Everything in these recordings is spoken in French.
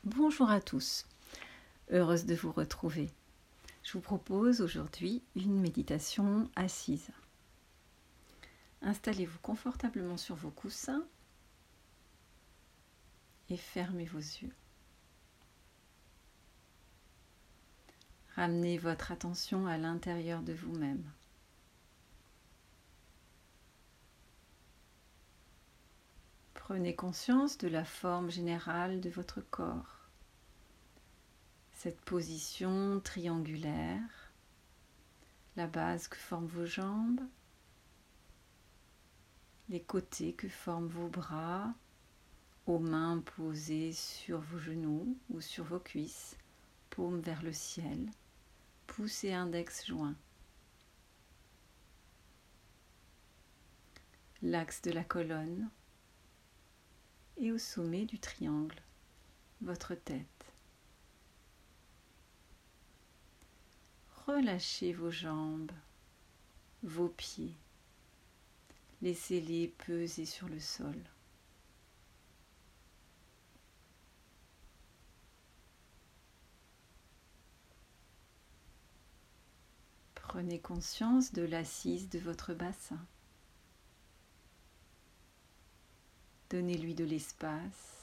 Bonjour à tous, heureuse de vous retrouver. Je vous propose aujourd'hui une méditation assise. Installez-vous confortablement sur vos coussins et fermez vos yeux. Ramenez votre attention à l'intérieur de vous-même. Prenez conscience de la forme générale de votre corps. Cette position triangulaire, la base que forment vos jambes, les côtés que forment vos bras, aux mains posées sur vos genoux ou sur vos cuisses, paumes vers le ciel, pouce et index joints. L'axe de la colonne et au sommet du triangle, votre tête. Relâchez vos jambes, vos pieds. Laissez-les peser sur le sol. Prenez conscience de l'assise de votre bassin. Donnez-lui de l'espace.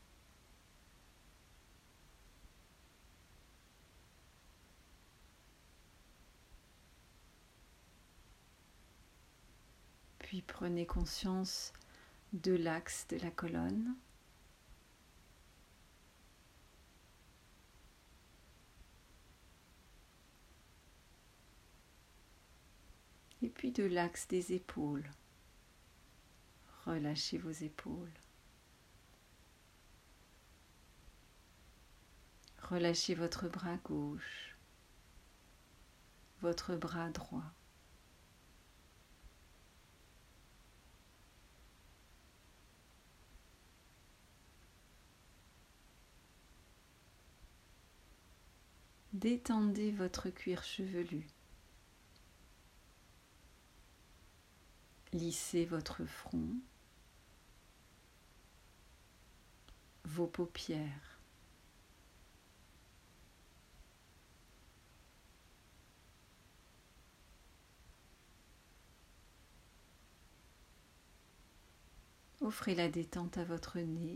Puis prenez conscience de l'axe de la colonne. Et puis de l'axe des épaules. Relâchez vos épaules. Relâchez votre bras gauche, votre bras droit. Détendez votre cuir chevelu. Lissez votre front, vos paupières. Offrez la détente à votre nez.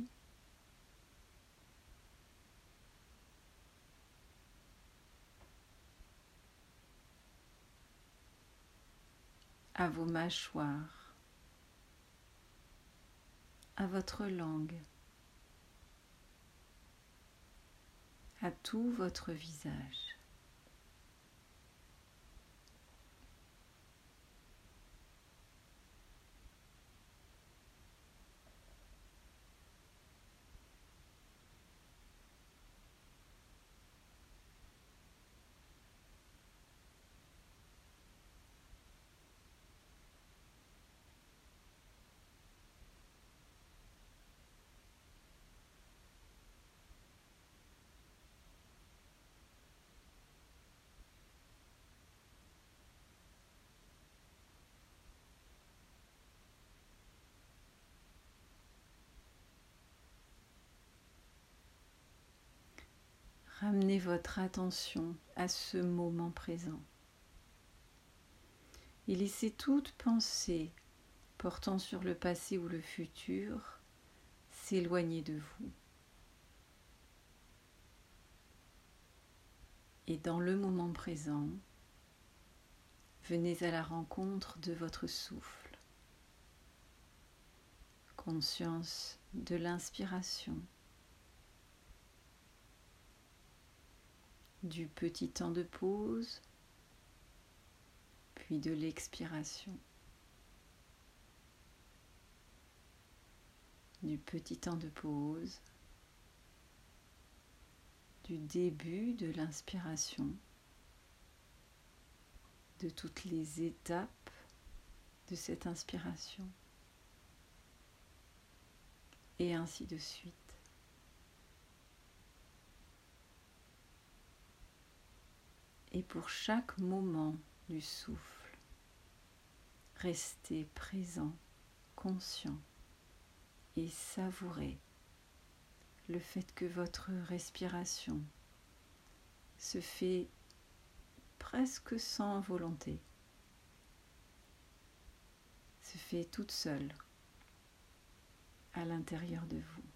À vos mâchoires, à votre langue, à tout votre visage. Ramenez votre attention à ce moment présent et laissez toute pensée portant sur le passé ou le futur s'éloigner de vous. Et dans le moment présent, venez à la rencontre de votre souffle. Conscience de l'inspiration, du petit temps de pause, puis de l'expiration. Du petit temps de pause, du début de l'inspiration, de toutes les étapes de cette inspiration, et ainsi de suite. Et pour chaque moment du souffle, restez présent, conscient et savourez le fait que votre respiration se fait presque sans volonté, se fait toute seule à l'intérieur de vous.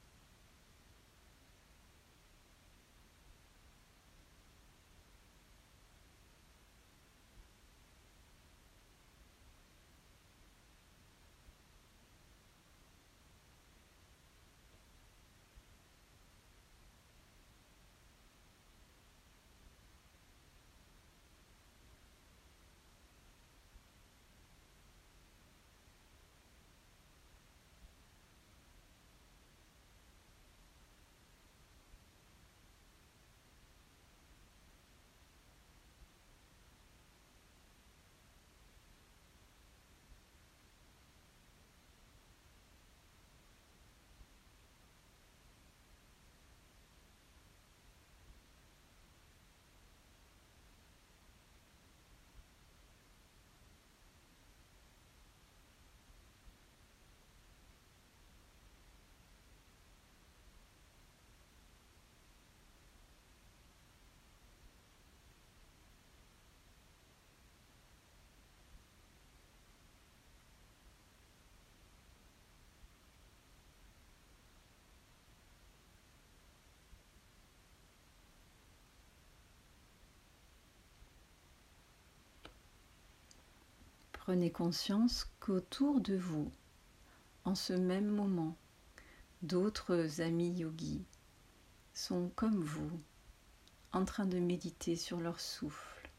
Prenez conscience qu'autour de vous, en ce même moment, d'autres amis yogis sont comme vous, en train de méditer sur leur souffle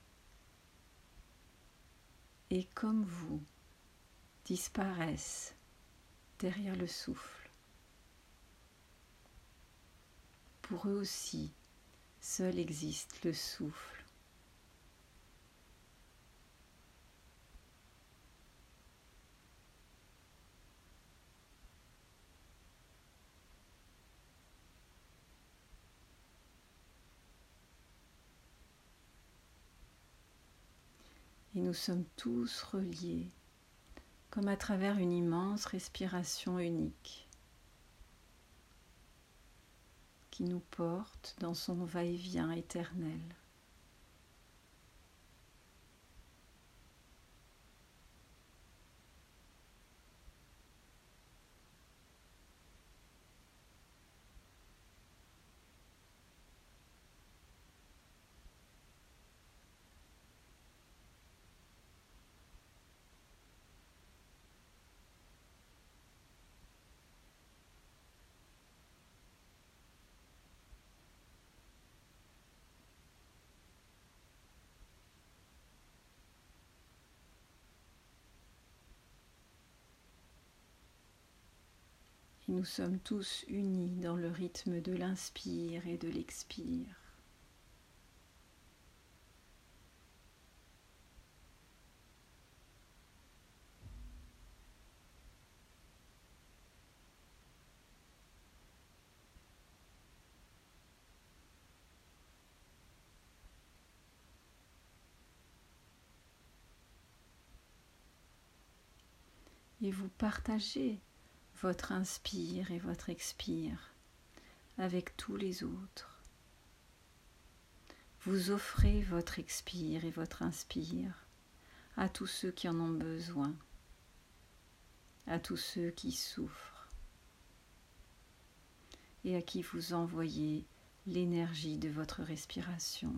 et comme vous, disparaissent derrière le souffle. Pour eux aussi, seul existe le souffle. Et nous sommes tous reliés, comme à travers une immense respiration unique, qui nous porte dans son va-et-vient éternel. Et nous sommes tous unis dans le rythme de l'inspire et de l'expire. Et vous partagez votre inspire et votre expire avec tous les autres. Vous offrez votre expire et votre inspire à tous ceux qui en ont besoin, à tous ceux qui souffrent et à qui vous envoyez l'énergie de votre respiration.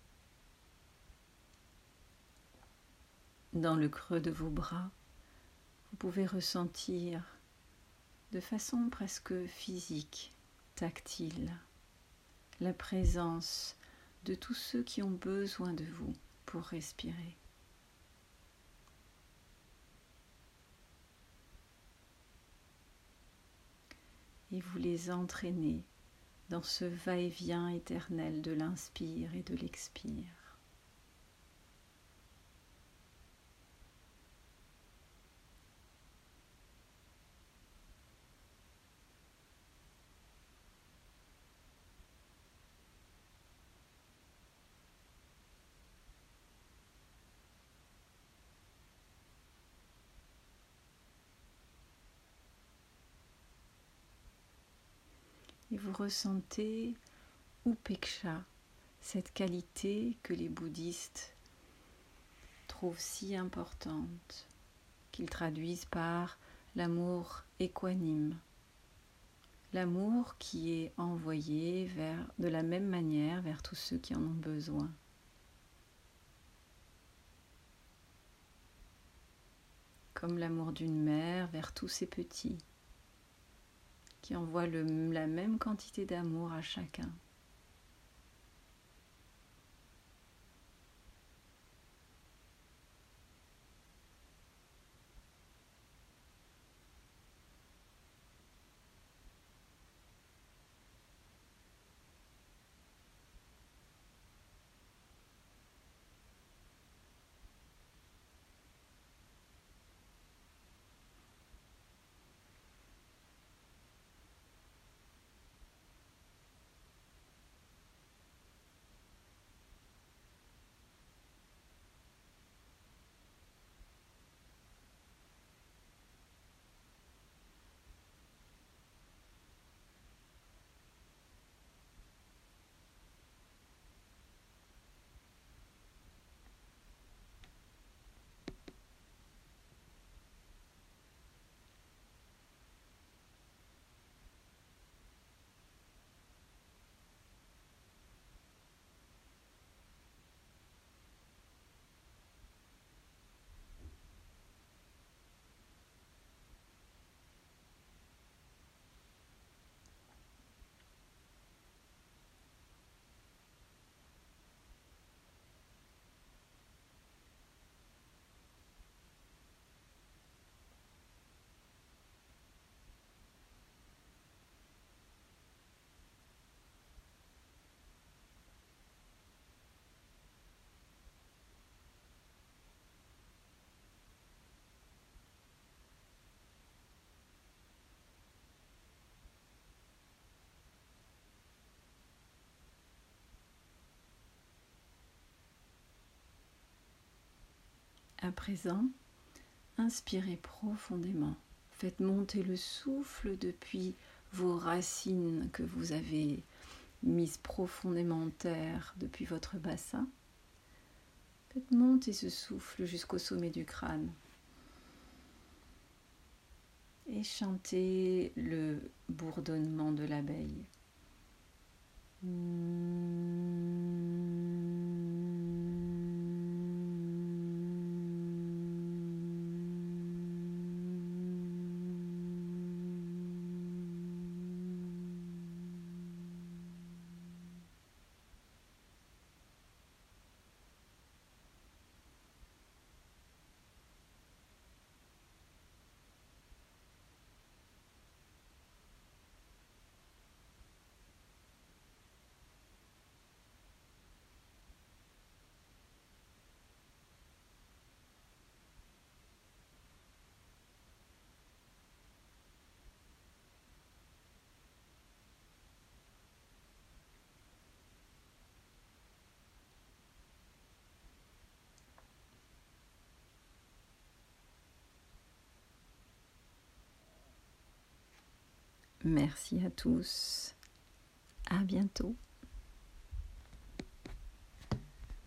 Dans le creux de vos bras, pouvez ressentir de façon presque physique, tactile, la présence de tous ceux qui ont besoin de vous pour respirer. Et vous les entraînez dans ce va-et-vient éternel de l'inspire et de l'expire. Et vous ressentez Upeksha, cette qualité que les bouddhistes trouvent si importante, qu'ils traduisent par l'amour équanime. L'amour qui est envoyé de la même manière vers tous ceux qui en ont besoin. Comme l'amour d'une mère vers tous ses petits, qui envoie la même quantité d'amour à chacun. À présent, inspirez profondément. Faites monter le souffle depuis vos racines que vous avez mises profondément en terre depuis votre bassin. Faites monter ce souffle jusqu'au sommet du crâne. Et chantez le bourdonnement de l'abeille. Merci à tous. À bientôt.